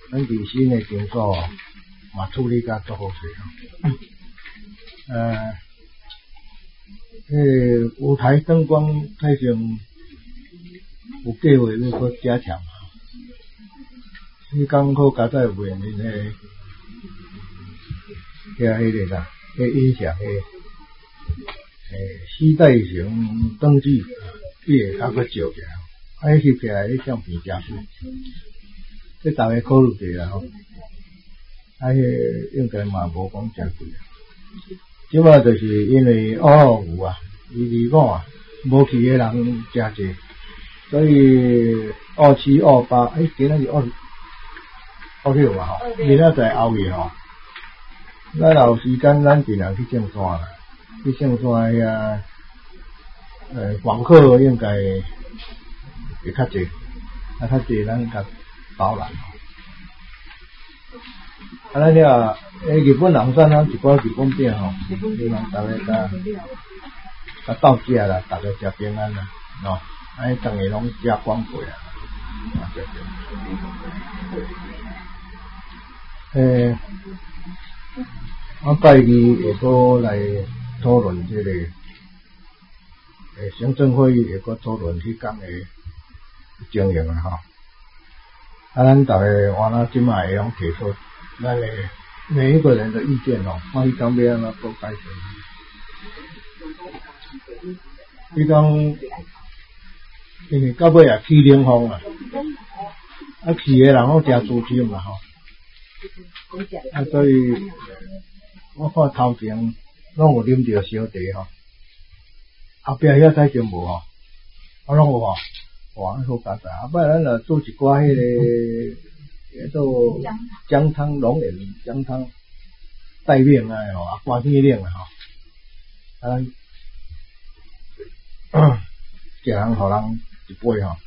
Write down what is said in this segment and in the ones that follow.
咱伫新的场所嘛处理甲足好势舞台灯光太像有计划要搁加强你刚好加在有面迄迄个啦，迄音响时代型灯具，伊会较搁照起来，翕起来迄相片真水，这大家考虑一下吼，迄应该嘛无讲真贵即摆就是因为有伊离谱无去的人真济，所以27、28，今仔是26嘛吼，明仔载后日吼，咱有时间咱尽量去圣山啦，去圣山遐访客应该会较济，较济咱甲导览。咱遐日本人山一寡日本饼吼，希望大家甲到家啦，大家食平安啦，喏，当下拢食光过啊，我拜二会搁来讨论这个行政会议会搁讨论迄天的经营啊吼，咱大家完了即卖会用提出咱的每一个人的意见哦，看迄天要安怎做改善。迄天因为到尾也起冷风啊，去的人拢真资深嘛吼，所以我看头前拢有啉着烧茶吼，后壁遐才真无吼，我拢有吼，哇，好简单。后摆咱若做一寡迄个做姜汤龙眼姜汤带冷啊吼，寒天冷啊吼，一人互人一杯吼，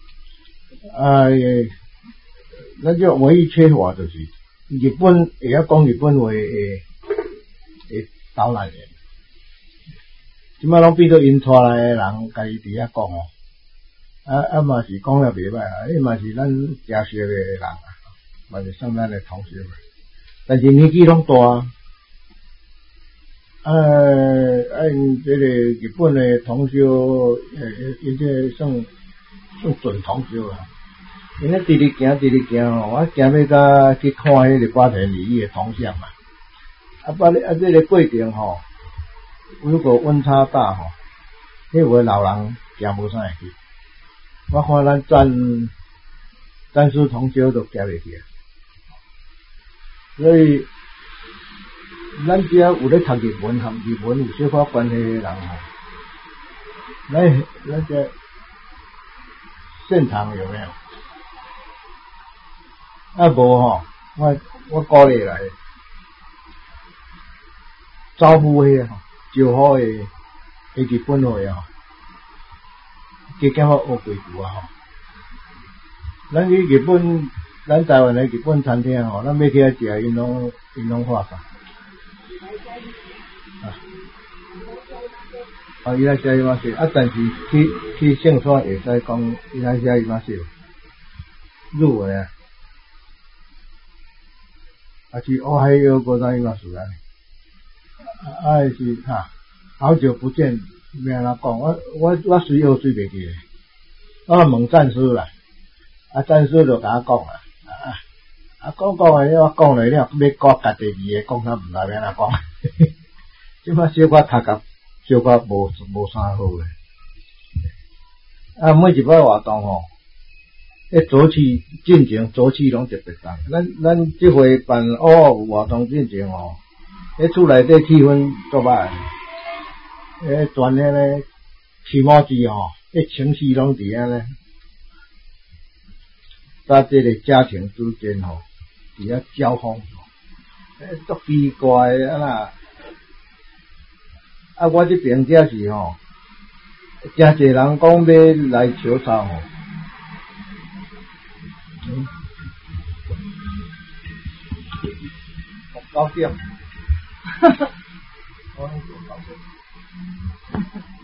咱就唯一缺乏就是日本会晓讲日本话的导览员，即摆拢变做因带来的人家己伫遐讲哦，嘛是讲了袂歹啊，伊嘛是咱诚熟的人啊，嘛是算咱的同学嘛，但是年纪拢大因这个日本的同学，因这算准同学啊。因咧直直行吼，我行要甲去看迄个瓜田李伊的铜像嘛。这个过程吼，如果温差大吼，迄有的老人行无啥会去。我看战士同学都行袂去，所以。咱只要有咧读日文和日文有小可关系的人吼，咱这现场有没有？无吼，我鼓励来招呼迄吼，招呼的日本话吼，加减我学几句啊吼。咱去日本，咱台湾的日本餐厅吼，咱要去遐食，因拢话啥？伊来写伊嘛写，但是去圣山会使讲伊来写伊嘛写，日文啊，去俄亥俄国那伊嘛是是好久不见，要安怎讲？我随学随袂记，我问战士啦，战士就甲我讲啦，讲诶，我讲了，你要讲家己字诶，讲啥毋知要安怎讲，即摆小可读甲。小可无啥好诶，每一摆活动吼，早起进前早起拢特别重。咱即回办活动进前吼，厝内底气氛足歹，全咧起毛字吼，情绪拢伫遐咧，甲这个家庭之间吼，伫遐交锋，足奇怪诶啊！我这边则是吼，真侪人讲要来求抄吼，9点，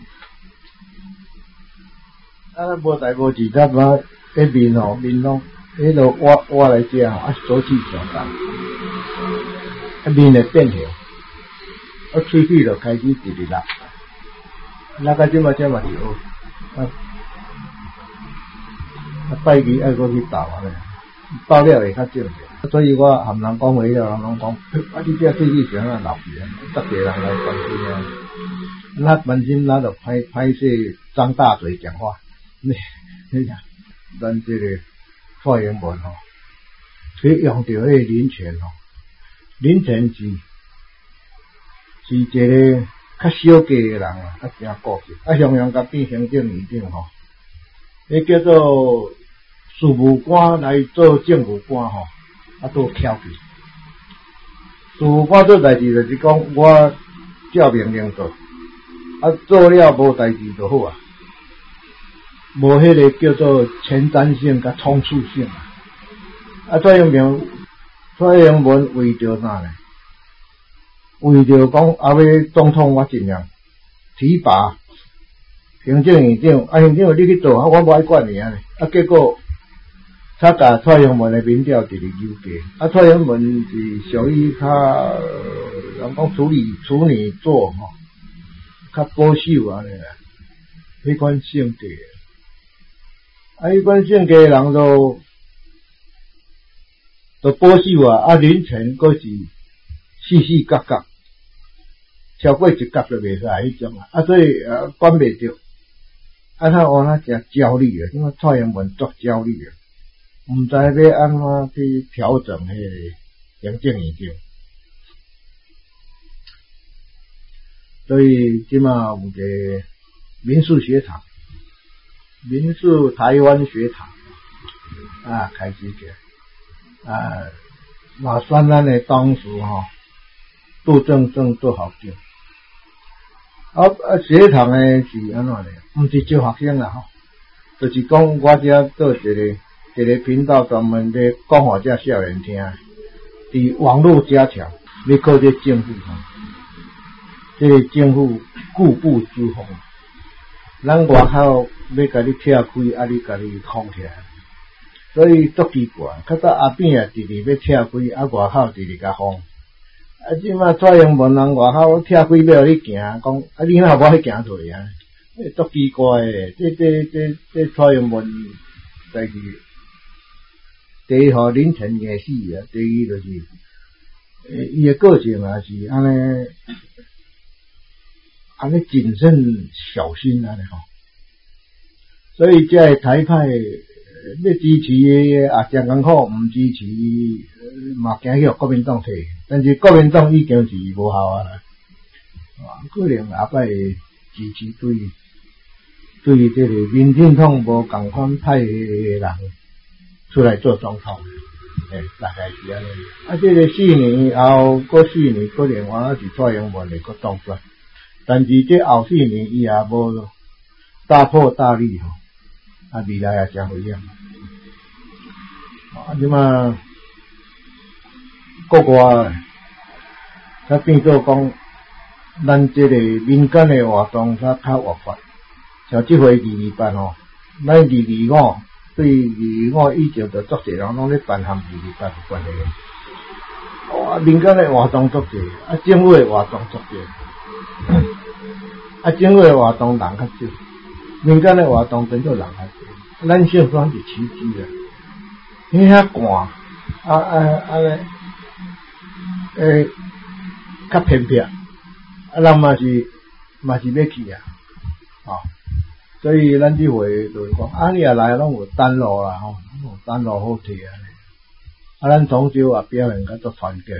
无代无志，咱把面吼面拢迄落挖来食吼，手气上重，面会变形，喙齿就开始直直落，落到即嘛才嘛是学，拜二爱搁去斗咧，斗了会较正常。所以我含人讲话了，人拢讲，你这喙齿是安怎落去啊？逐个人来关心啊。那本身那就拍摄张大嘴讲话，你讲，咱这个蔡英文吼，去用到迄个林权吼，林权是一个较小家的人啊，真顾忌，常常甲变行政院长吼，迄叫做事务官来做政府官吼，都翘去。事务官做代志就是讲，我照命令做。做了无代志就好啊，无迄个叫做前瞻性甲冲刺性啊。蔡英文为着啥呢？为着讲后尾总统我尽量提拔行政院长，行政你去做，我无爱管你啊。结果他甲蔡英文的民调直直优价，蔡英文是属于较人讲处女座吼。较保守啊，迄款性格，迄款性格的人都保守啊，林权佫是死角角，超过一角就袂使迄种啊，所以管袂着，他真焦虑啊，因为蔡英文足焦虑啊，毋知要安怎去调整迄个行政院长。所以即马有个民宿学堂，民宿台湾学堂开始起来嘛选咱的当时杜正正做校长学堂呢是安怎呢？毋是招学生啦就是讲我遮做一个频道专门咧讲互遮少年听，伫网络加强要靠这政府这个政府固步自封，咱外口要甲你拆开，你甲你封起来，所以足奇怪。较早阿扁直直要拆开，外口直直甲封。即马蔡英文人外口拆开要你行，讲你哪无去行出去啊？足奇怪诶！这蔡英文代志，第一互林权硬死啊，第二就是伊诶个性也是安尼谨慎小心安尼吼，所以这台派要支持也真艰苦，毋支持嘛惊去国民党摕，但是国民党已经是无效啊啦，可能下摆支持对这个民进党无共款派的人出来做总统，大概是安尼。这个4年后，过4年可能我是蔡英文会搁当选。但是这后4年伊也无大破大立吼，未来也真危险。即马国外它变做讲，咱这个民间的活动它较活发，像这回228吼，咱225对225以前就足侪人拢咧办含228有关系。民间的活动足侪，政府的活动足侪。政府的活动人较少，民间的活动变做人较少。咱小可是奇迹啦，迄遐寒，较偏僻，人嘛是要去啊，所以咱这回就是讲，你也来拢有单路啦有单路好摕咱从小也表现较足团结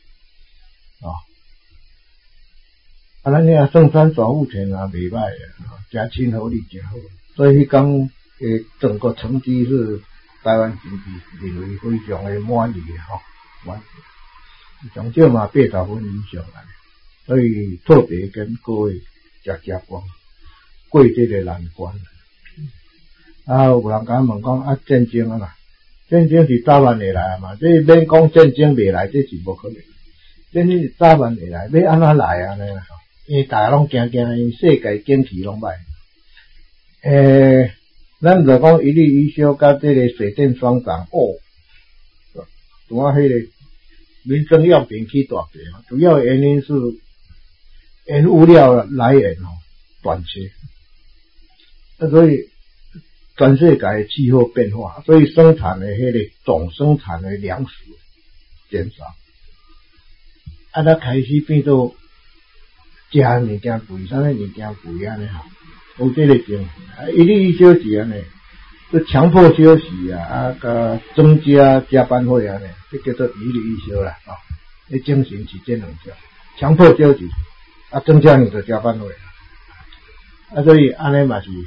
咱遐圣山守护权也袂歹真亲和力真好，所以迄天整个成绩是台湾经济认为非常的满意满意，上少嘛80分以上啦，所以特别跟各位食光过这个难关。有人甲问讲战争啊啦，战争是早晚会来嘛，这免讲战争袂来，这是无可能。战争是早晚会来，要安怎来啊呢？因为大家拢惊，因世界经济拢歹。 咱就讲一例一休甲这个水电双涨主要迄个民生用品起大跌，主要原因是原物料来源短缺，所以全世界气候变化，所以生产的迄个总生产的粮食减少，那开始变做食物件贵，啥物物件贵安尼有这个情形，一例一休是安尼，就强迫休息甲增加加班费安尼，这叫做一例一休啦那精神是这两条，强迫休息增加你的加班费所以安尼嘛是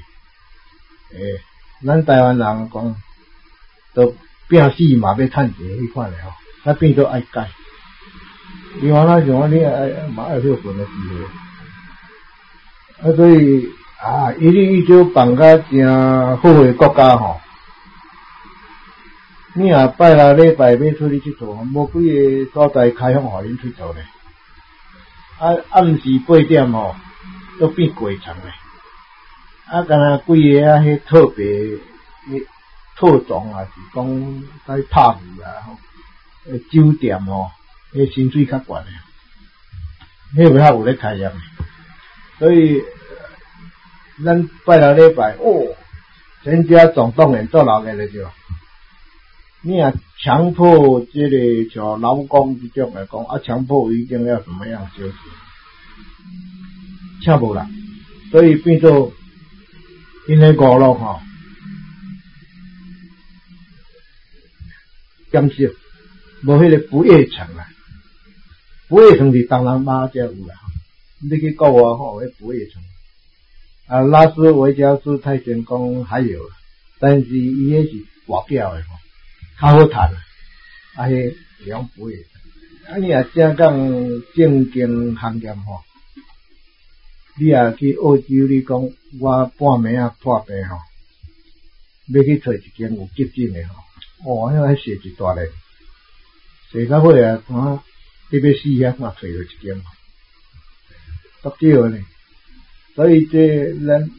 咱台湾人讲都拼死嘛要趁钱迄款的那变做爱改，另外那像你嘛爱休困的机会所以一例一休办甲真好的国家你若拜六礼拜要出去佚佗，无几个所在开放互恁佚佗咧。暗时8点都变过场咧。敢若几个迄特别特种是讲在拍舞酒店迄薪水较悬咧，迄有咧开业，所以咱拜六礼拜全家总动员做老个咧就。你若强迫这个像劳工这种来讲强迫一定要怎么样休息，请无啦，所以变做因个娱乐减少，无迄个不夜城啦，不夜城是当然马才有啦，你去国外迄不夜城拉斯维加斯太监宫还有，但是伊迄是外表的较好赚迄两倍你若正讲正经行业你若去澳洲你讲我半暝破病要去找一间有急诊的那写一大咧写到尾你要死遐看找到一间足少呢，所以这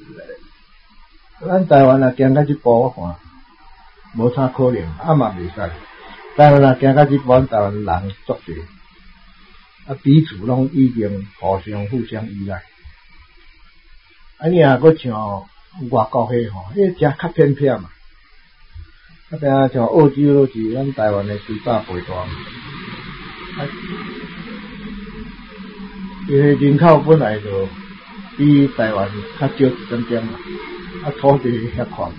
咱台湾行到这步我看无啥可能嘛袂使，台湾行到这步台湾人足多彼此拢已经互相依赖你若搁像外国迄真较偏僻嘛像澳洲都是咱台湾的2倍大因为人口本来就比台湾较少一点点嘛土地遐宽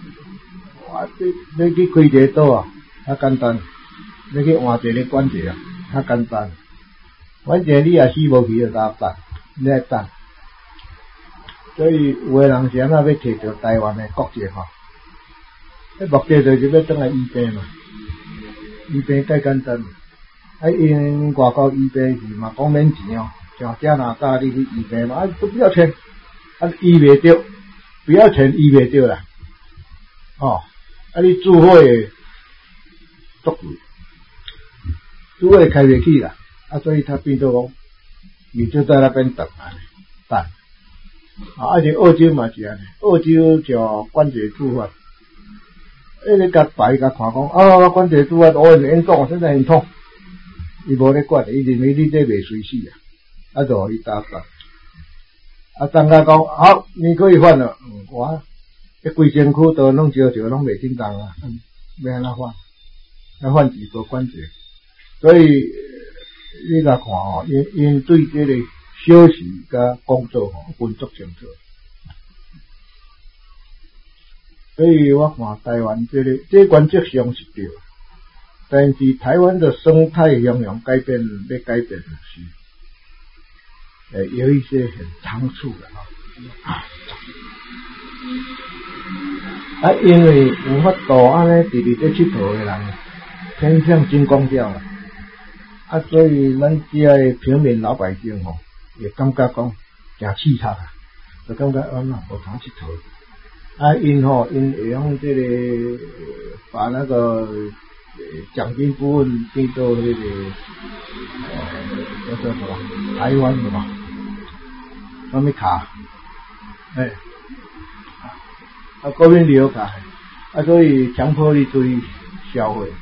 你去开一个岛较简单，你去换一个管一个较简单，反正你也死无去就等，你来等。所以有的人是安那要摕到台湾的国籍目的就是要转来医病嘛，医病介简单因外国医病是嘛讲免钱像加拿大你去医病嘛都不要钱医袂着，不要钱医袂着啦你住会足贵，住会开袂起啦所以他变做讲你就在那边等而且澳洲嘛是安尼，澳洲就关节住法你甲白甲看讲关节住法很严重，现在很痛伊无咧管伊认为你这袂随死就互伊打等下讲好你可以换了我规身躯都弄烧拢袂叮当要安怎换？要换几个关节？所以你甲看因对这个休息甲工作分足清楚。所以我看台湾这原则上是对，但是台湾的生态要改变的是有一些很长处的因为有法度安尼直直在佚佗的人偏向真光调所以咱这的平民老百姓也感觉讲真刺激就感觉无通佚佗因会用这个把那个奖金部分变做那个叫做什么台湾的嘛什么卡国民旅游卡，所以强迫你出去消费。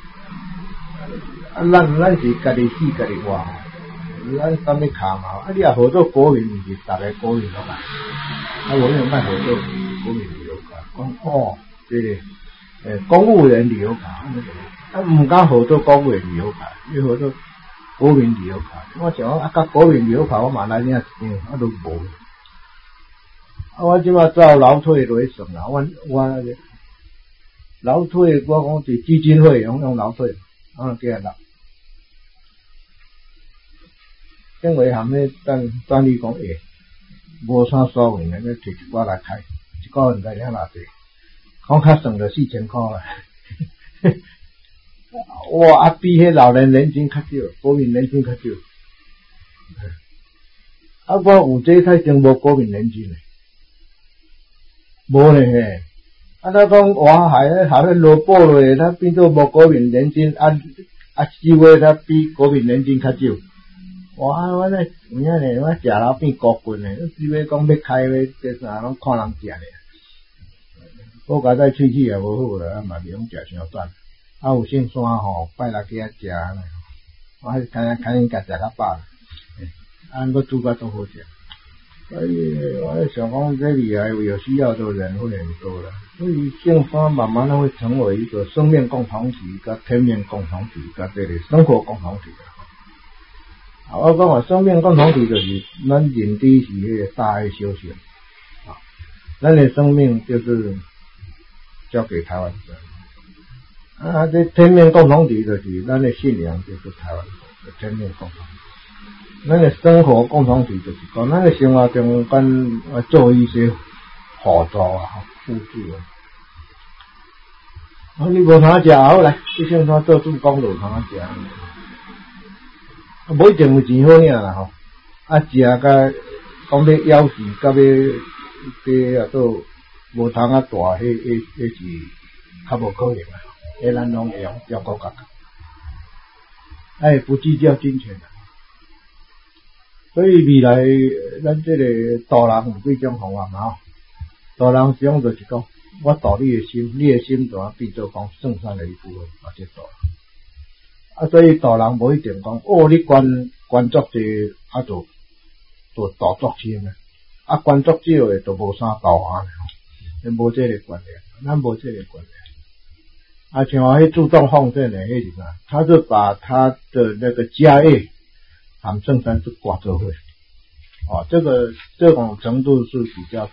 咱是家己死家己活，咱啥物卡嘛？你也合作国民，是大家国民咯嘛？我有卖合作国民旅游卡，讲这个公务员旅游卡，唔敢合作公务员旅游卡，要合作国民旅游卡。我想甲国民旅游卡我嘛来领一张，都无。我即马照劳退来算啦，我劳退我讲是基金会用劳退，计啦。因为含咧等你讲无啥所谓，你摕一寡来开，一个月才领偌济，讲较算就4000块啦。哇，比迄老人年金较少，国民年金较少。我有这太真无国民年金嘞，无咧嘿。他讲我还咧落补落，他变做无国民年金，几位他比国民年金较少。哇！我咧有影咧，我食老变孤棍咧，只要讲要开要这啥，拢看人食咧。我家再喙齿也无好啦，嘛袂用食伤酸。有姓山吼，拜六去遐食咧，我看因家食较饱，搁煮甲都好食。所以我在想讲，这里还有需要的人会很多啦。所以姓山慢慢会成为一个生命共同体、甲天命共同体、甲这个生活共同体。我讲生命共同体就是咱人体是迄个大爱修行，咱的生命就是交给台湾省。这天命共同体就是咱的信仰就是台湾的天命共同体。咱的生活共同体就是讲咱的生活中间做一些辅助辅助你无通食好来，你像他做助攻就通食。无一定有钱好领啦吼，食甲讲要枵死，甲要做无通大，迄是较无可能啦。咱拢会用照顾家己，不计较金钱啦。所以未来咱这个度人有几种方法嘛？度人实用就是讲，我度你的心，你的心就变做讲圣善的一部分，或者度。所以度人无一定讲你捐足济，就度足钱啊。捐足少的就无啥道行咧，无这个观念，咱无这个观念。像迄自动奉献的迄是啥？他是把他的那个家业含圣山是挂做会，这种程度是比较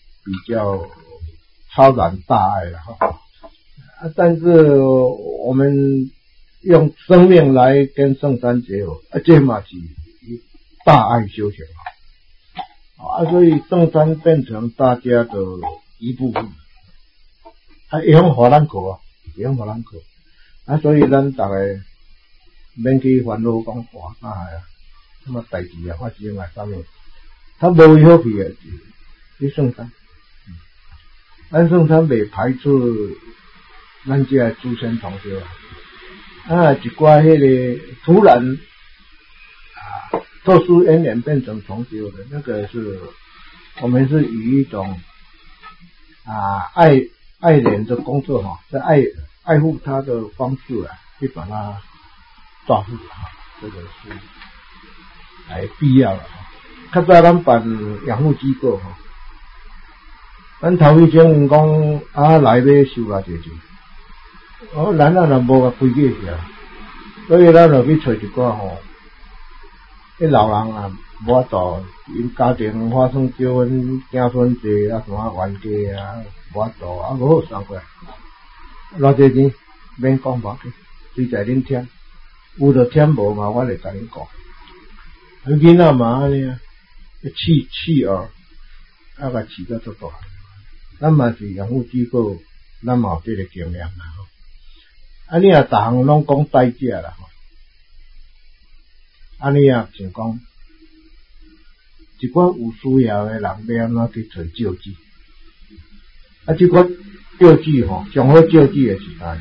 超然大爱了哈。但是我们用生命来跟圣山结合，这嘛是大爱修行所以圣山变成大家的一部分，会用互咱过会用互咱过所以咱大家免去烦恼讲什么代志发生啥物，他无为好去的，去圣山，咱圣山未排除咱这诸神同修一寡迄个突然特殊因缘变成同修的，那个是我们是以一种爱人的工作在爱护他的方式去把他抓住这个是必要的较早咱办养护机构咱头一种讲来要收偌济钱。咱若无甲规矩下，所以咱就去找一寡迄老人无法度，因家庭发生纠纷，子孙济什么冤家无法度无好算过来，偌济钱免讲无要紧，随在恁添，有就添，无嘛我来甲恁讲。囡仔嘛安尼饲儿，甲饲到足大，咱嘛是养护机构，咱嘛有这个经验你逐项拢讲代价啦你像讲一寡有需要的人要安怎去找救济这款救济上好救济的是啥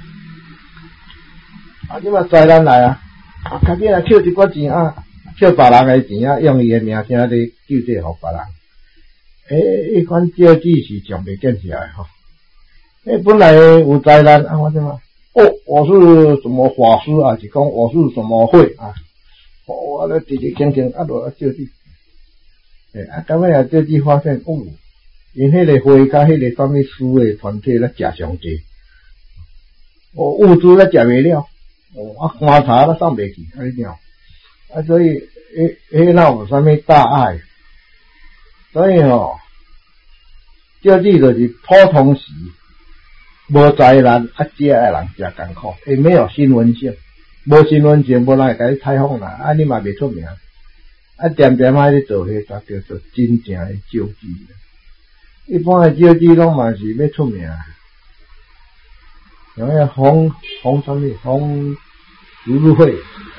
你嘛载咱来较紧扣一寡钱扣别人的钱用伊的名声咧救济互别人迄款救济是上袂见识的本来有灾难啊，我怎么？我是什么法师啊？是讲我是什么会啊？我咧直直轻轻落照纸，到尾照纸发现因迄个会甲迄个什么书的团体咧食上济，物资咧食袂了，棺材咧送袂去，安尼样，所以哪有啥物大碍？所以照纸就是普通时。无灾难，食的人食艰苦，没有新闻性，无新闻性，无人会甲你采访啦，你嘛袂出名，点点咧做迄才叫做真正的照纸。一般的照纸拢嘛是要出名，像迄红什么红读书会，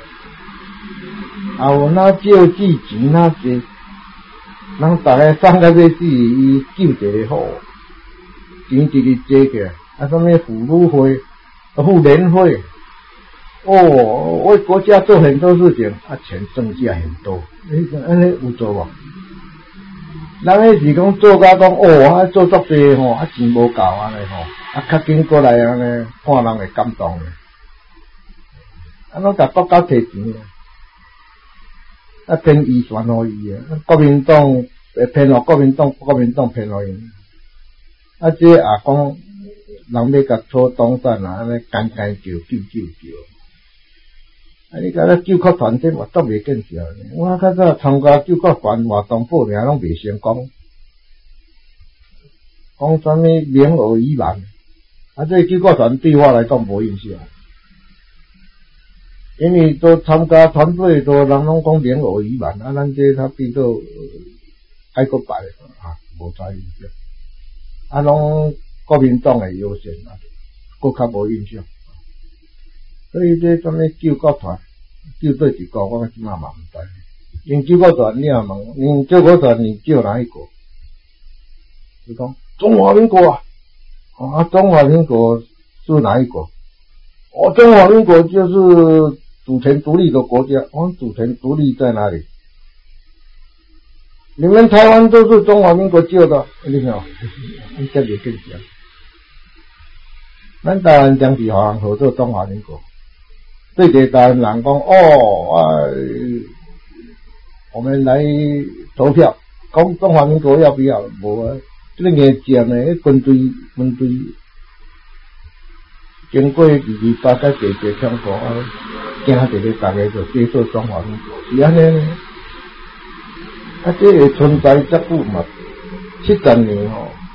有那照纸钱那济，人逐个送到这纸，伊救一个好，钱一日坐起来。什么妇女会、妇联会，为国家做很多事情，钱剩下很多，安尼有做无？人迄是讲做甲讲做足济钱无够安尼较紧过来安尼，看人会感动的，拢甲国家摕钱骗预算互伊国民党骗互国民党，国民党骗互伊，这也讲。人要甲搓东山啊，安尼干救，你甲咧救国团体活动袂见效呢？我较早参加救国团活动报名拢袂成功，讲啥物名额已满，这救国团对我来讲无影响，因为都参加团队都人拢讲名额已满，咱这他变做爱国牌无啥影响，拢。国民党的优先佫较无印象，所以这什么救国团救对一个，我即马嘛毋知。因救国团你也问，因救国团你救哪一个？是讲中华民国中华民国是哪一国？中华民国就是主权独立的国家。主权独立在哪里？你们台湾都是中华民国救的，你看，你这里更讲。咱台湾将是互人合作中华民国，对台湾人讲我们来投票，讲中华民国要不要？无啊，这个硬正的军队经过28个地界冲突惊一个大家就接受中华民国，是安尼呢？这个存在遮久嘛，70年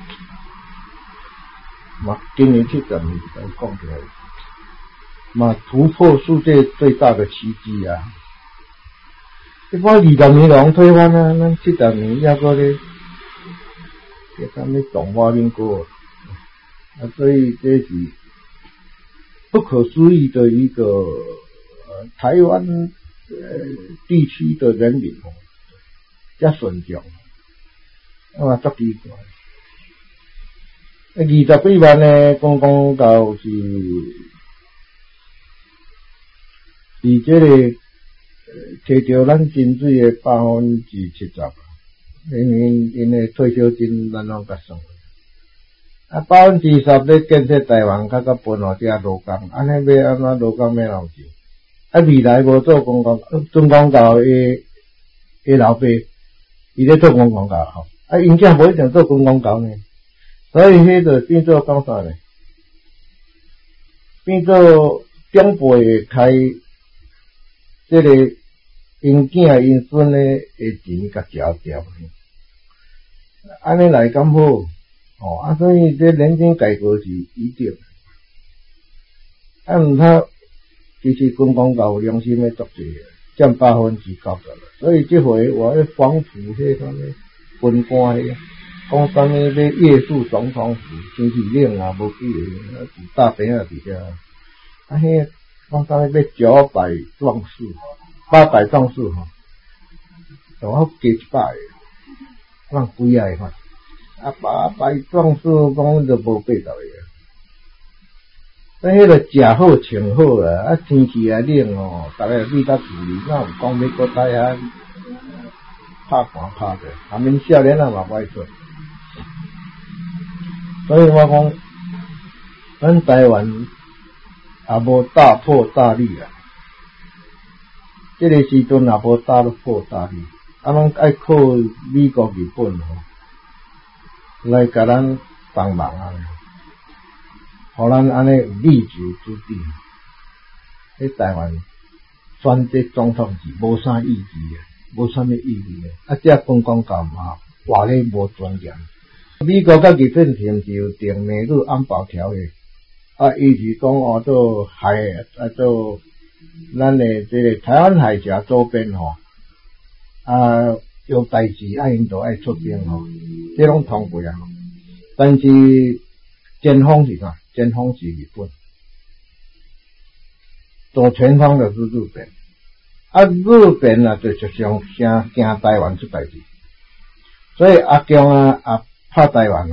嘛，今年70年来讲起来，嘛突破世界最大的奇迹啊！一般20年拢推翻啊，咱70年还搁咧，叫啥物中华民国所以这是不可思议的一个台湾地区的人民遮顺从，足奇怪。20几万呢，讲到是，以这个摕到咱薪水的70%，因的退休金咱拢甲算，10%咧建设台湾，分互遮劳工，安尼要安怎劳工要偌钱？未来无做公共准公教的老爸，伊咧做公共教因囝无一定做公共教呢。所以迄个变做讲啥呢？变做长辈开这个因囝因孙的钱甲交掉，安尼来敢好？所以这年金改革是一定。毋通其实军公教有良心的作者占90%，所以这回我要防腐迄个军官迄。讲啥物要夜宿总统府，天气冷啊，无去大病啊伫遐。迄讲啥物要9百壮士，800壮士就好加100个，咱几啊个800壮士讲就无80个。迄个食好穿好啊，天气也冷大家比较注意，哪有讲美国大汉拍寒拍者，免少年嘛歹做。所以我讲， 咱台湾也无大破大立啊，这个时阵也无大破大立，咱爱靠美国、日本来甲咱帮忙啊，互咱安尼有立足之地。喺台湾选这总统是无啥意义诶，无啥物意义诶。这观光界嘛，话咧无尊严。美国甲日本是毋是有定美日安保条约？伊是讲做做咱诶这个台湾海峡周边有代志因都爱出兵这拢通过啊。但是尖锋是啥？尖锋是日本。左前方就是日本，日本就实上惊台湾出代志，所以阿强拍台湾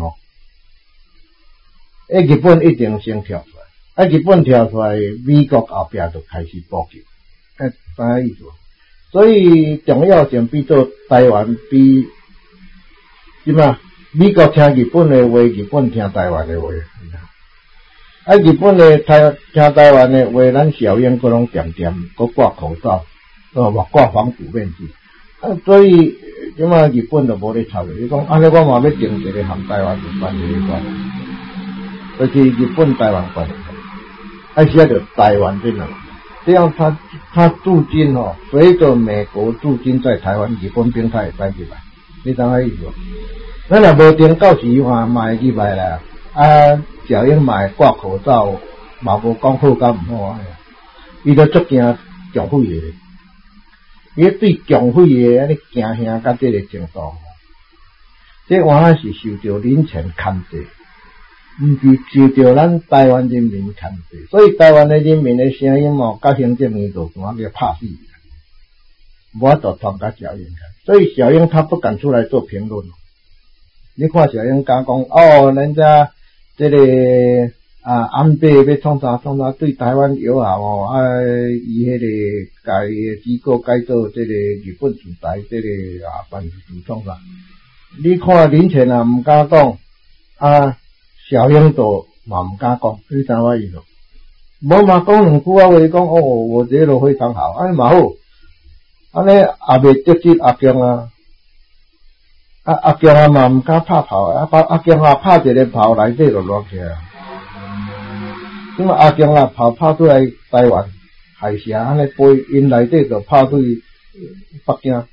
日本一定先跳出来，日本跳出来，美国后壁就开始布局，啥意思？所以重要性比做台湾比即嘛，美国听日本的话，日本听台湾的话。日本的听台湾的话，咱小英各拢点点，各挂口罩，或挂防毒面具。所以即嘛日本就无咧插伊讲，安尼我嘛要定一个和台湾有关系的关系，就是日本台湾关系，写着台湾这两个，这样他驻军随着美国驻军在台湾，日本兵他会使入来，你知影意思？咱若无定到时嘛会入来啦。小英嘛会挂口罩，嘛无讲好甲毋好啊。伊都足惊共匪诶，伊对共匪诶安尼惊吓到这个程度，这往往是受到林权牵制，毋是受到咱台湾人民牵制。所以台湾诶人民诶声音甲行政院就怎叫拍死，无法度通甲小英。所以小英他不敢出来做评论。你看小英讲人家。这个安倍要创啥对台湾友好伊迄个家己机构改做这个日本驻台这个办事处创啥？你看林权毋敢讲，小英都嘛毋敢讲，你知我意思？无嘛讲两句话讲我这个非常好，安尼嘛好，安尼也未得罪阿强阿强嘛毋敢拍炮，阿强拍一个炮内底就落去啊。因为阿强拍出来台湾海峡安尼飞，因内底就拍对北京。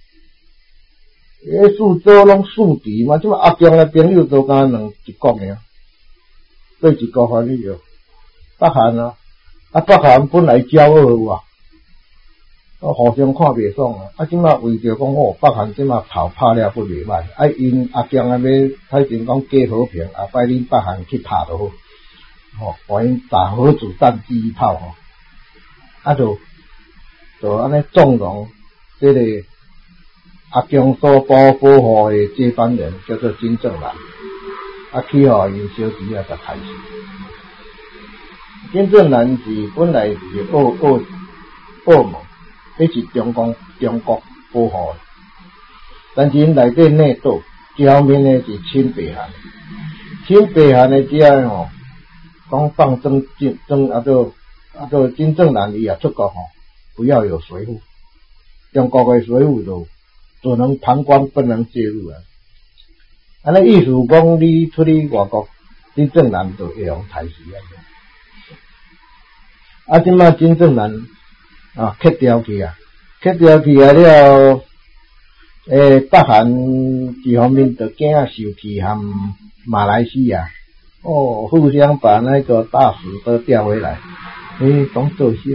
四周拢宿敌嘛，即嘛阿强的朋友都敢一国尔，对一国反你北韩北韩本来骄傲互相看袂爽即马为着讲北韩即马炮拍了不袂歹，因阿强要太前讲假和平，摆恁北韩去拍就好，互因打核子弹第一炮就安尼纵容这个阿强所保护的接班人叫做金正男，去因小弟就开始。金正男是本来是恶魔。这是中国保护的，但是因内底内斗，最后面呢是亲北韩的这样讲放征做金正男伊也出国不要有随扈，中国的随扈就只能旁观不能介入啊。安尼意思讲你出去外国，金正男就会用台词即马金正男。克掉去了，了，北韩这方面就惊受气和马来西亚，互相把那个大使都调回来，讲作秀。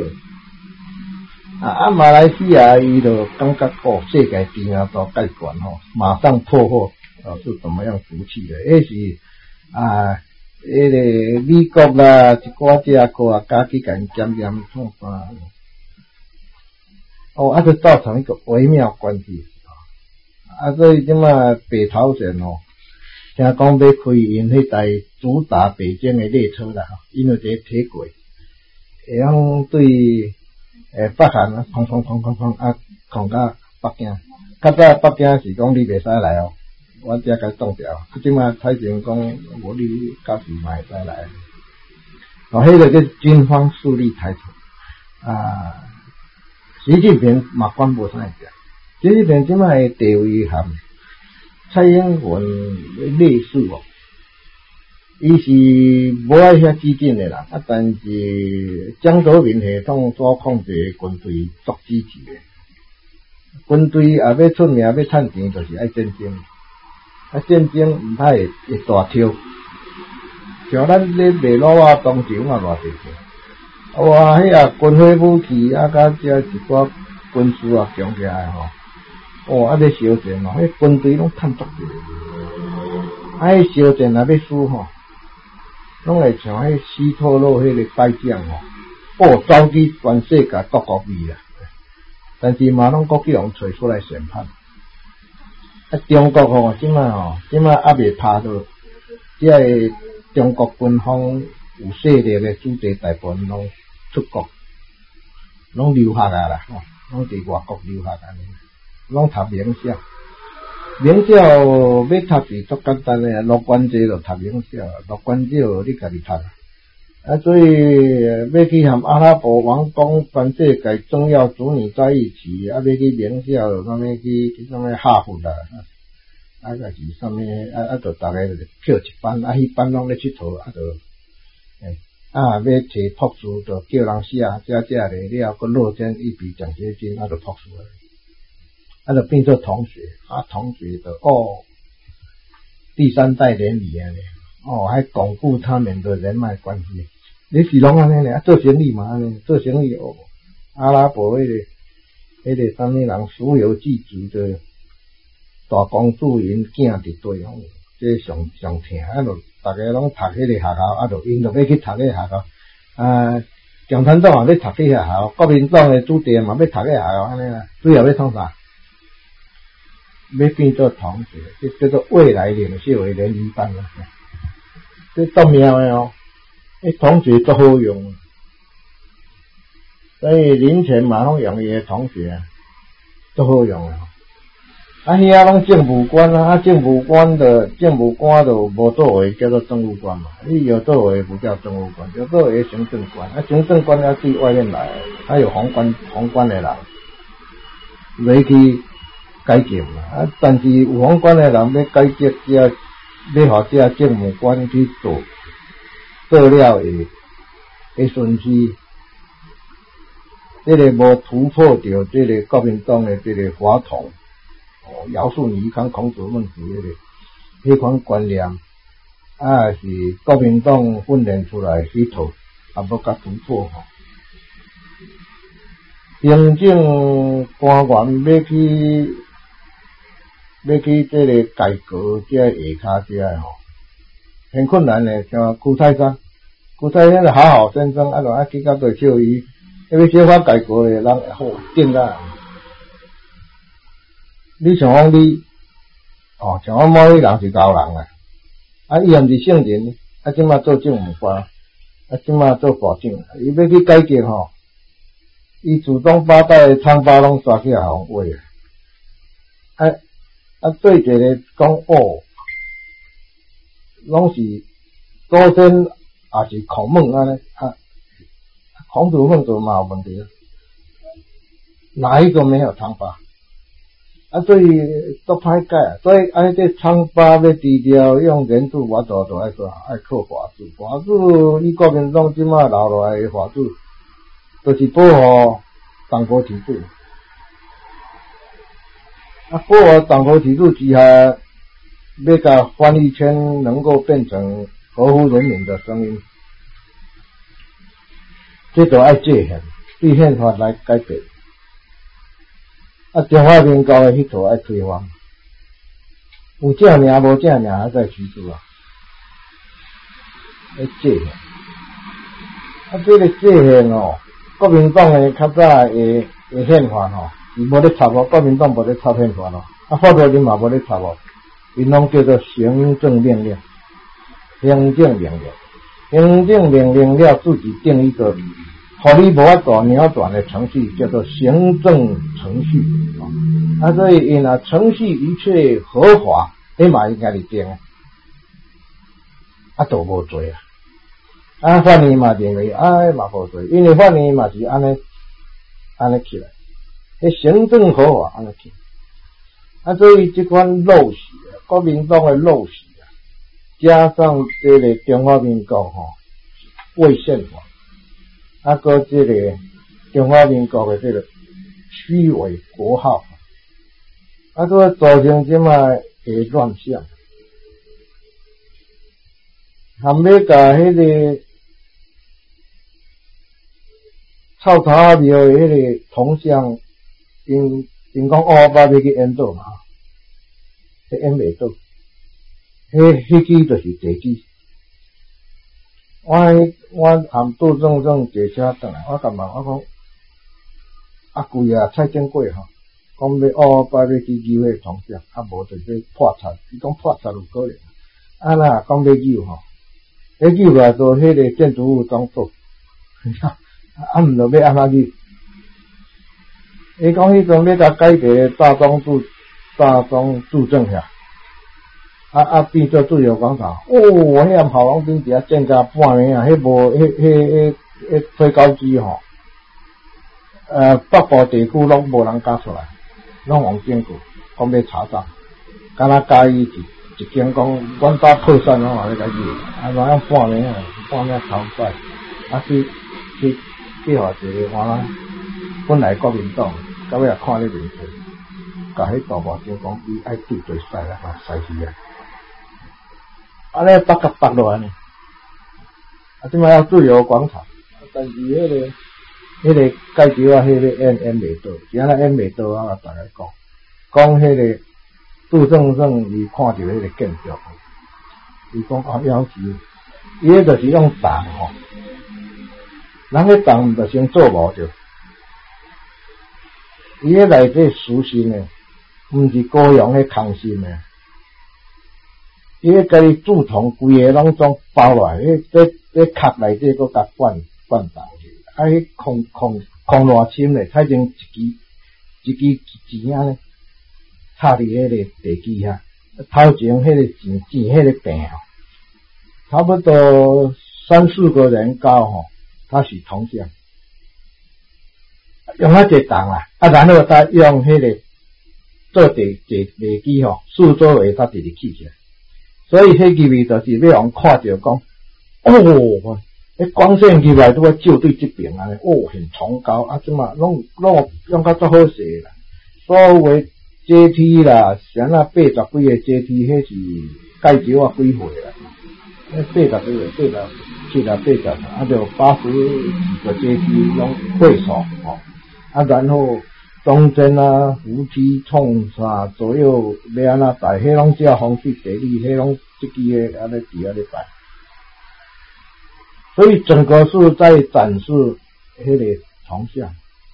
马来西亚伊就感觉世界知名度介悬马上破获是怎么样服气的？那是那个美国啦，一寡这个加去甲因检创啥？就造成一个微妙关系所以即嘛北朝鲜听讲要开因迄台主打北京的列车啦，因为这个铁轨会用对北韩砰控到北京，较早北京是讲你袂使来我这甲冻掉，即嘛太前讲无你到时嘛会使来， 迄个叫军方树立抬头啊。习近平嘛管无啥事，习近平即摆的地位含蔡英文类似哦。伊是无爱遐激进的人，但是江泽民系统所控制的军队足支持的。军队也要出名，要趁钱，就是爱战争。战争唔太会大挑，像咱咧卖卤啊、当场嘛偌济钱。哇，迄啊军火武器甲遮一寡军事啊强起来吼，要烧钱哦，迄军队拢趁足济。烧钱若要输吼。拢会像迄希特勒迄个败将走去全世界各国去啦，但是嘛拢国际用找出来审判。中国即摆还未拍到，即个中国军方有势力的主力大部分拢出国，拢留学啊啦，拢伫外国留学安尼，拢读名校。名校要读是足简单诶，陆军这就读名校，陆军这你家己读所以要去和阿拉伯王公全世界重要子女在一起，要去名校，啥物去啥物哈佛啦，就是啥物就大家票一班，迄班拢咧佚佗，要摕博士，就叫人写咧了，佮落点一笔奖学金，就博士了。就变做同学，同学的第三代联谊安尼，还巩固他们的人脉关系。你是拢安尼咧，做生意嘛安尼，做生意阿拉伯迄个啥物人石油记族的大公主因囝伫对这上疼，就大家拢读迄个学校，就因就要去读迄个学校。共产党也要读迄个学校，国民党的子弟嘛要读迄个学校安尼啦，最后要创啥？要变做同学，这叫做未来领袖的联谊班啊！这足妙的同学足好用，所以林权嘛拢用伊的同学，足好用啊！遐拢政府官政府官就无作为叫做政务官嘛，你有作为不叫政务官，有作为行政官，行政官要对外面来，有宏观的人来去改革嘛，但是有宏观的人要改革要互这政务官去做了会顺序，这个无突破掉这个国民党的这个法统，尧舜禹汤孔子孟子迄款观念，是国民党训练出来迄套，也无甲突破行政官员要去这个改革这下骹这很困难的，像顾泰山就好好先生，就去到对笑伊，要小可改革的人顶啦。你想讲你像我某个人是高人伊也毋是圣人，即马做政务官，即马做部长，伊要去改革伊祖宗八代疮疤拢刷起来互话对一个讲拢是祖先也是孔孟安尼孔子孟子嘛有问题，哪一个没有疮疤？所以都歹改，所以这疮疤要治疗，用人治法度就爱靠法治。法治以国民党即马留落来的法治，就是保护党国体制。保护党国体制之下，要甲翻译圈能够变成合乎人民的声音，这就爱界限，对宪法来改变。中华民国的迄套爱推翻，有正名无正名还在其次界限。这个界限国民党的较早的宪法是无咧插国民党无咧插宪法法律人嘛无咧插因拢叫做行政命令，行政命令了自己定一个互你无法度扭转的程序，叫做行政程序所以因程序一切合法，嘛应该是定就无做法院嘛认为嘛无罪，因为法院嘛是安尼起来，行政合法安尼起来，所以这款陋习国民党的陋习加上这个中华民国违宪法，搁这个中华民国的这个虚伪国号，搁造成这么的乱象，还要甲迄个臭头仔庙的迄个铜像，因讲8要去演倒嘛，演袂倒，迄支就是地基。我含杜正正坐车转来，我甲问我讲贵蔡正贵讲要8要去救迄铜像，无就是破产，伊讲破产有可能，那讲要救要救来做迄个建筑物装作，毋就要安怎救？伊讲迄阵要甲改革大庄驻镇遐。变做自由广场，迄暗校网边底建甲半暝啊，迄无迄推高机北部地区拢无人敢出来，拢往经过，讲要查账，敢若嘉义一间讲，阮家破产拢来甲伊，哪样半暝头摆，去互一个本来国民党，到尾看咧面色，甲迄大部长讲，伊爱对对使啦，使去啊。安尼北甲北落安尼，即摆要自由广场，但是迄个盖桥迄个演袂到，是安那演袂到啊！大家讲迄个杜正正伊看到迄个建筑，伊讲要求，伊迄就是用党人迄党就先做无着，伊迄内底私心诶，毋是高阳迄空心诶。伊迄家己铸铜规个拢总包落来，迄壳内底佫甲灌重去，迄空偌深咧，彩成一支钱安尼，插伫迄个地基遐，头前迄个钱迄个病差不多3-4个人高它是铜像，用济重啦，然后再用迄个做地基四周围它直直起起来。所以迄入面就是要人看着讲，光线入来都要照对这边安尼，很崇高即嘛拢用较足好势啦。所有的阶梯啦，像那80几个阶梯，迄是盖桥几岁啦？80几个，80，就80几个阶梯拢会所然后。中间扶梯冲啥左右要安那摆，迄拢照风水地理，迄拢这支个安尼伫安尼摆，所以整个是在展示迄个铜像。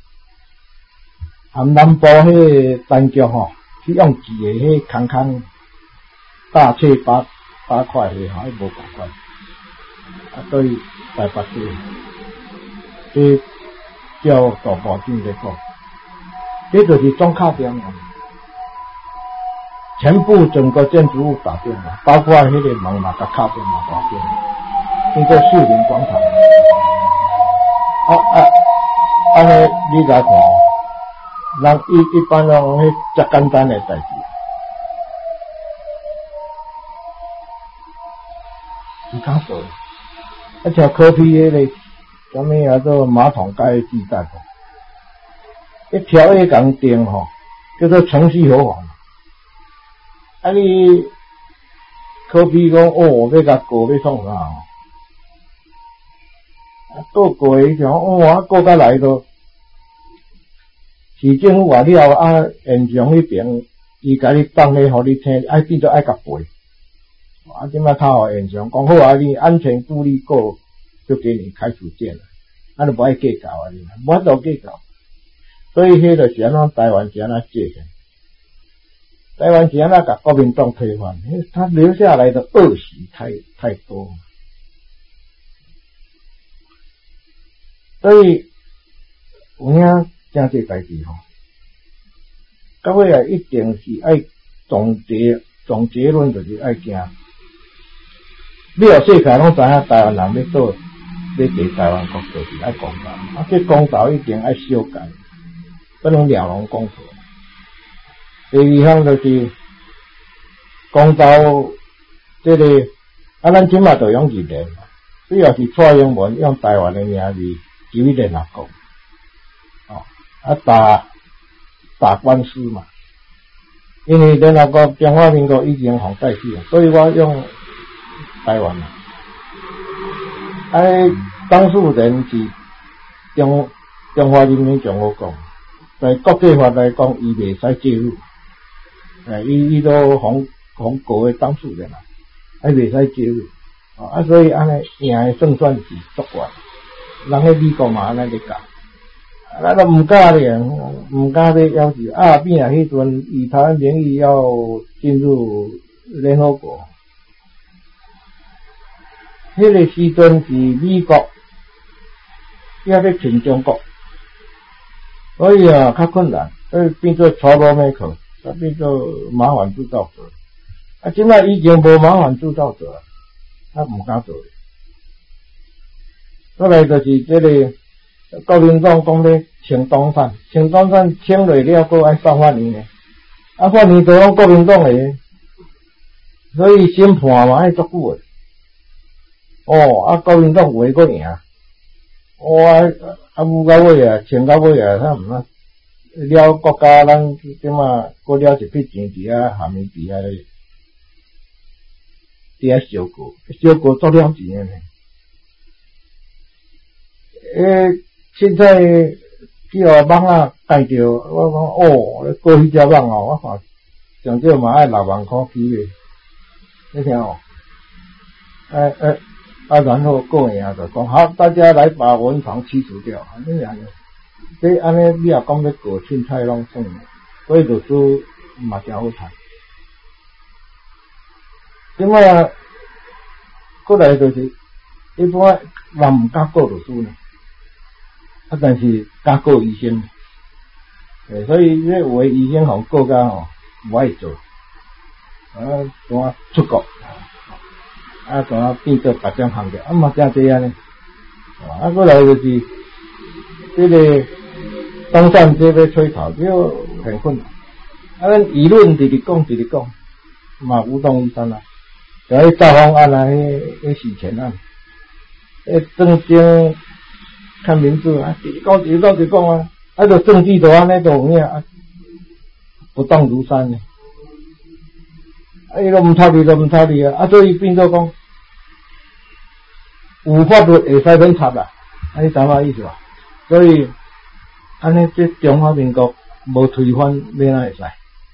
含南部迄个单脚去用锯的迄空大切八块的迄无共款，所以台北市这叫大部长在讲。这就是中卡点了，全部整个建筑物打变了，包括迄个门嘛，甲卡点嘛打变了，叫做树林广场。安尼你来看，人一般人迄遮简单的代志，唔敢做。像科批迄个什么做马桶盖地带。一条一港定叫做程序合法。你科比讲要甲告要创啥？告伊讲告甲来都，市政府话了现场迄边伊甲你放咧，互你听，变做爱甲赔。即摆他互现场讲好你安全顾虑过，就给你开除件了，就无爱计较你，无法度计较。所以迄就是安怎台湾是安怎界限，台湾是安怎甲国民党推翻，他留下来的恶习太多，所以有影正这代志到尾一定是爱总结论就是爱惊，你若世界拢知影台湾人要倒要伫台湾国就是爱公道，啊，这公道一定爱修改，不能了龙公婆。第二项就是公道，这个啊，咱即马就用日联，主要是蔡英文用台湾的名字求联合国，打官司嘛。因为联合国中华民国已经互代替了，所以我用台湾嘛。当事人是中华人民共和国，在国际法来讲，伊袂使介入。伊都红国的当事人啦，还袂使介入。所以安尼赢的胜算是足悬。人喺美国嘛安尼咧讲，咱都唔敢咧，唔敢咧要求。变啊，迄阵以台湾名义要进入联合国。迄个时阵是美国要挺中国，所以较困难，所以变做 troublemaker， 变做麻烦制造者。现在已经无麻烦制造者了，唔敢做。再来就是这个国民党讲咧清东山，清东山清落了后爱送法院呢，法院都拢国民党的，所以审判嘛爱足久的。国民党话个赢，武到尾啊，清到尾啊，他唔啊了国家咱即马过了一笔钱伫遐下面伫遐咧，伫遐烧过做了钱呢。凊彩叫网啊盖着，我讲过去只网我看上少嘛爱6万块起咧，你听然后过赢就讲好，大家来把文房驱除掉，这样的。这安尼你也讲要过凊彩拢算，所以律师嘛真好谈。即摆过来就是一般人唔敢告律师呢，但是敢告医生，所以这有的医生互告甲无爱做，怎出国。怎变做别种行业，嘛真济安尼。过来就是这个东山这要吹头，就很困难。咱舆论直讲，嘛无动于衷啦。就迄赵方案啊，迄洗钱案，政经看名字啊，直讲啊，就证据都安尼都有影不动如山呢。伊都唔插理啊，所以变做讲有法律会使免插啦，你知影意思吧？所以安尼这中华民国无推翻要哪会使？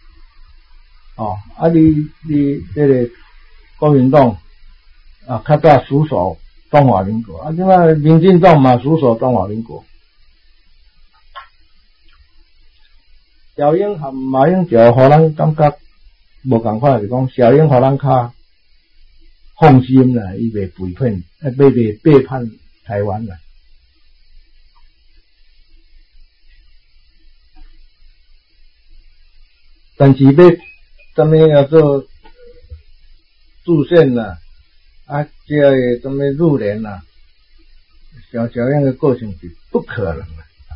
你这个国民党较早属守中华民国，即摆民进党嘛属守中华民国。小英和马英九，互人感觉无共款，是讲小英互人较放心啦，伊袂背叛台湾啦。但是要什么叫做驻县啦，这个什么入联啦，小英的个性是不可能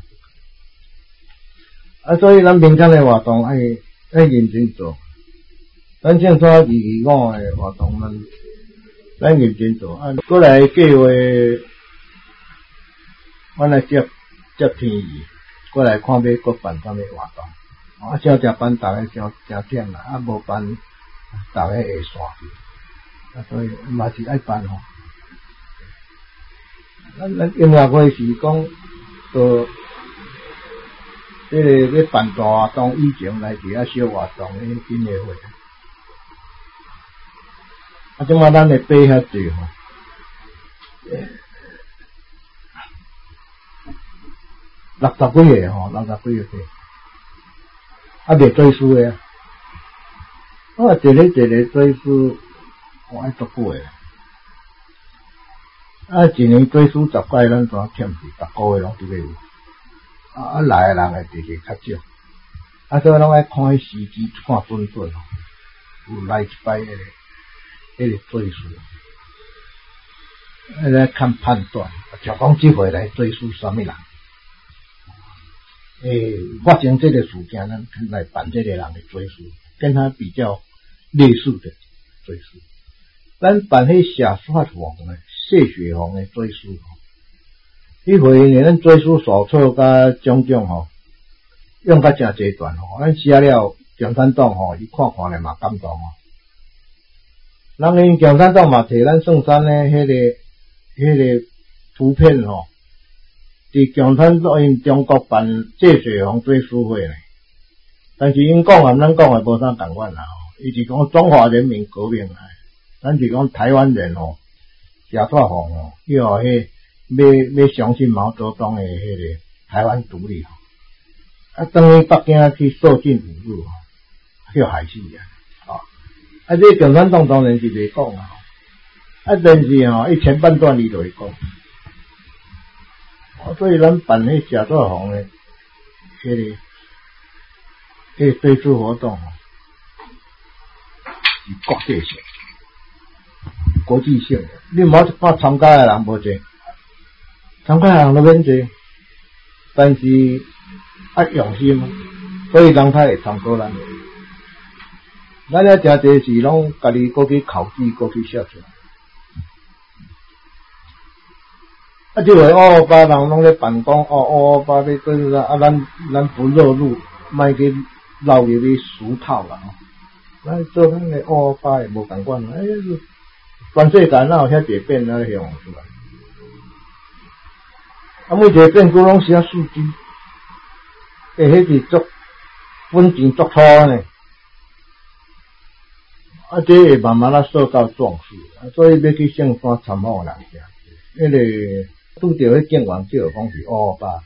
的。所以咱民间的活动爱认真做。咱正说225的活动，咱认真做。过来计划，我来接天意，过来看要搁办啥物活动。少食饭，大家真忝啦，无办，大家会散去。所以嘛是爱办吼。咱音乐会是讲，这个要办大活动以前来伫遐小活动的音乐会。即马咱会爬遐济吼，60几个吼，60几个袂做书的啊，一个做书，爱足久的。一年做书10届，咱怎欠是逐个月拢伫咧有。来的人会直直较少，所以拢爱看迄时机，看准准，有来一摆迄个做书。 来看判断，就讲这回来追溯什么人？发生这个事件，咱来办这个人的追溯，跟他比较类似的追溯。咱办迄谢雪红的、谢雪红的追溯，迄回呢，咱追溯手册甲种种吼，用甲真济段吼，咱写了共产党吼，伊看看咧嘛感动吼。人因共产党嘛摕咱宋山咧迄个图片吼。伫共产党因中国办谢雪红追思会呢，但是因讲和咱讲的无啥共款啦，伊是讲中华人民革命啊，咱是讲台湾人谢雪红伊话迄要相信毛泽东的迄个台湾独立等于北京去受尽侮辱叫害死这共产党当然是袂讲但是伊前半段伊就会讲。所以咱办迄谢雪红的迄个追思活动是国际性、国际性的，你莫看参加的人无济，参加的人都免济，但是用心，所以人才会参考咱。咱了诚济是拢家己过去考据，过去写出来。这回228人拢咧办讲228要做啥咱不热路，莫去绕入去俗套啦咱做咱个228也无共款全世界哪有遐侪变啊用出来每一个变故拢写数据迄是足本钱足粗呢这会慢慢受到重视所以要去圣山参访人遐拄着迄警员叫讲是228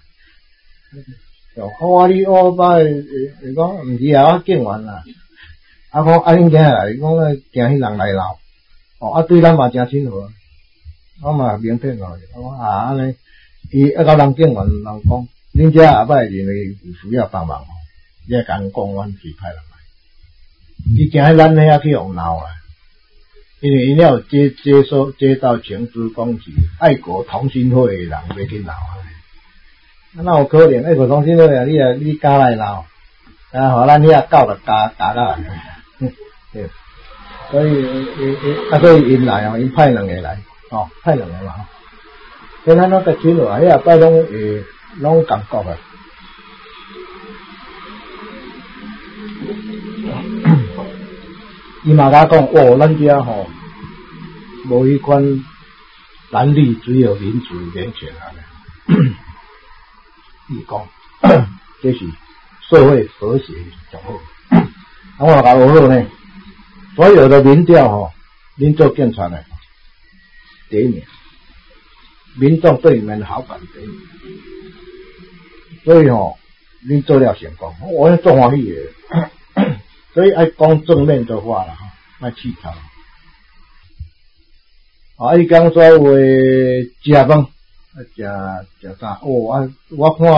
你228伊讲毋是我警员啦讲恁囝来伊讲惊迄人来闹对咱嘛诚亲和我嘛明天我讲安尼伊到人警员人讲恁遮下摆认为有需要帮忙你甲讲阮是派人来伊惊咱遐去互闹因为伊了接到情资讲是爱国同心会的人要去闹哪有可能爱国同心会你敢来闹互咱遐狗就加啦所以因来因派2个来派2个嘛跟咱那个亲落迄下摆拢感觉伊嘛甲讲咱遮无迄款蓝绿，只有民主人权伊讲这是社会和谐上好我甲学好呢所有的民调恁做检察的第一名民众对你们的好感第一名所以恁做了成功我做欢喜的所以爱讲正面的话啦莫气头伊讲说话食饭食啥我看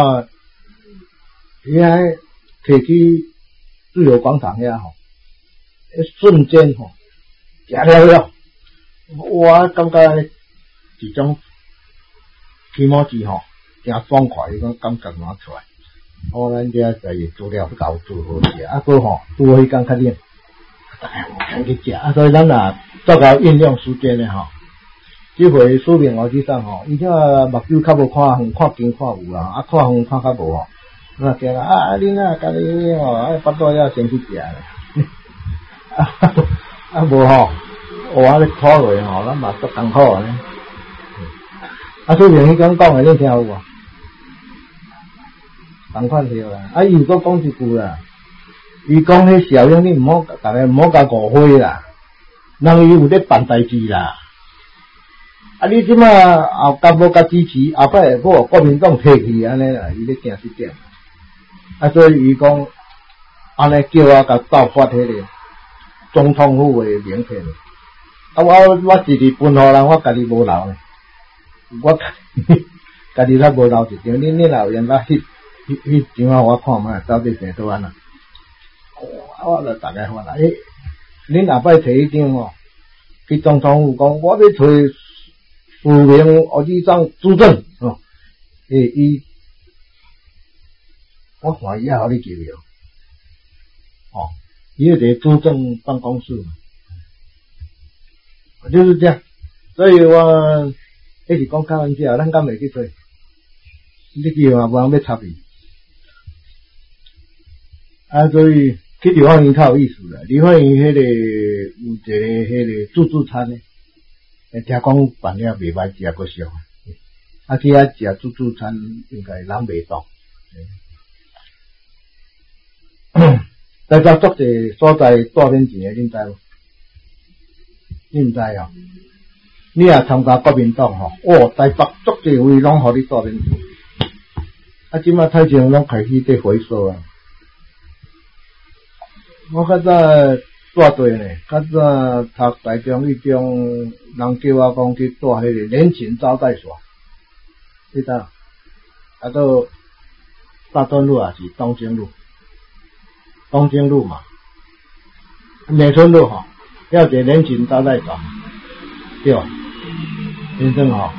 遐摕去自由广场遐瞬间食了我感觉一种起码是诚爽快迄种感觉拿出来咱遮在资料够做好食拄好迄工较冷大家有空去食所以咱若做到运用时间的这回书面我去上伊这目睭较无看远看近看有啦看远看较无那惊恁家己巴肚要先去食无我咧拖落咱嘛足艰苦呢书面迄讲的你听有无同款对啦伊又搁讲一句啦伊讲迄小英你毋好大家毋好甲误会啦人伊有咧办代志啦你即马敢无甲支持后摆无国民党摕去安尼啦伊咧惊失点所以伊讲安尼叫我甲盗发迄个总统府的名片我直直分互人我家己无留呢我家己才无留一张恁若有闲来迄张我看卖到底生倒安那我就大概发啦恁后摆摕迄张去总统府讲我要找有名学语长朱正哦，伊我看伊也互你记了，哦，伊迄个朱正办公室嘛，就是这样。所以我迄是讲开玩笑，咱敢袂去做，你去嘛无人要插你。啊，所以去梨花园较有意思啦。梨花园迄个有一个迄个自助餐诶，听讲办了袂歹，食个俗。啊，去遐食自助餐应该人袂多。但是足济所在大免钱诶，恁知无？你毋知哦？你也参加国民党吼，台北足济位拢互你大免钱。啊，即马太前拢开始在回收啊。我较早带队呢，较早读台中一中，人叫我讲去带迄个联勤招待所，你知？啊，到大墩路也是东京路，东京路嘛，美村路吼，要一个联勤招待所，对，先生吼，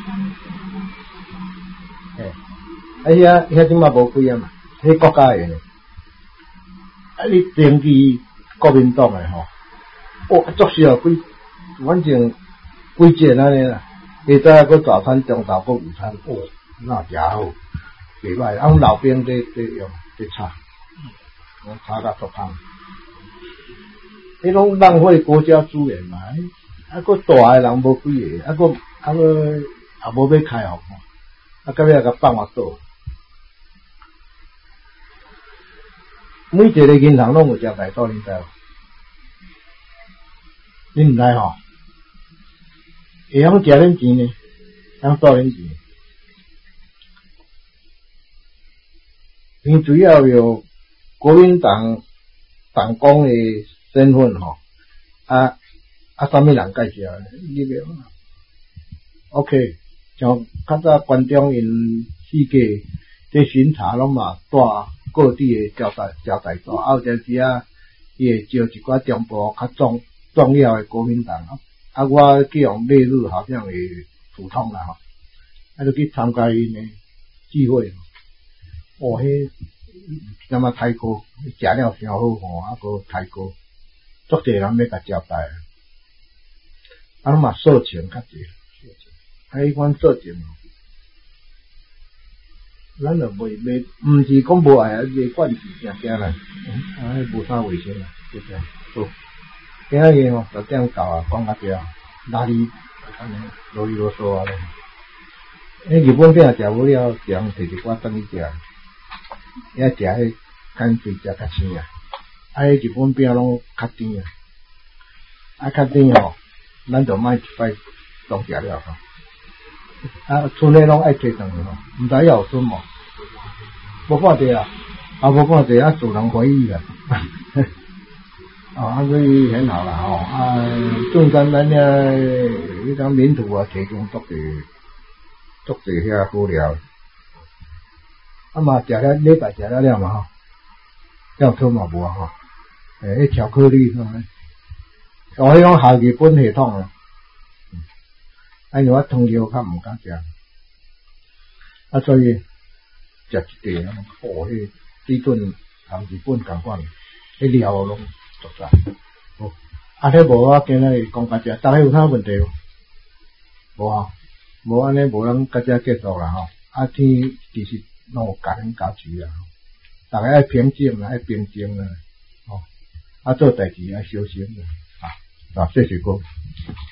遐即马无开啊嘛，迄国家诶。啊！你登记国民党诶吼，足少反正几件安尼啦。下早个早餐、中昼个午餐，那食好，袂歹。阮老兵在用在炒，我炒甲足香。迄拢浪费国家资源嘛，个大诶人无几个，个也无要开互，到尾甲放我倒。每一个银行拢有食大肚，你知无？你毋知吼？会晓食恁钱呢？晓倒恁钱？你主要有国民党党工的身份吼，啥物人介绍？你袂晓 ？OK， 像较早关中因四界在巡查拢嘛带各地的交代所，有阵时啊，伊会招一寡中部较重要的国民党，我去用列入好像会普通啦吼，就去参加因的聚会，迄什么泰国食了诚好吼，个泰国足济人要甲招待，拢嘛色情较济，迄款色情。咱就袂，毋是讲无爱啊，是惯势定定啦，无啥卫生啦，就这样。好，今仔日吼就这样到啊，讲到这，哪里安尼啰里啰嗦啊咧？日本饼食无了，人摕一寡等去食，遐食迄干脆食较鲜啊，迄日本饼拢较甜啊，较甜吼，咱就莫一摆当食了吼。村内拢爱摕上去吼，毋知有村无？无看着啊，无看着自然回忆啦。所以很好啦吼。纵山咱遐迄种民土提供足济遐好料。嘛食了礼拜食了嘛吼，吊车嘛无啊吼。迄巧克力吼，迄种下日本系统啊。因为我糖尿较毋敢食，所以食一块，迄水准同日本共款，迄料拢足赞。好，迄无我今日讲到这，大家有啥问题无？无啊，无安尼无咱到这结束啦吼。天其实拢有加减加持啦，大家爱平静啦，爱平静啦，做代志爱小心啦，谢谢各位。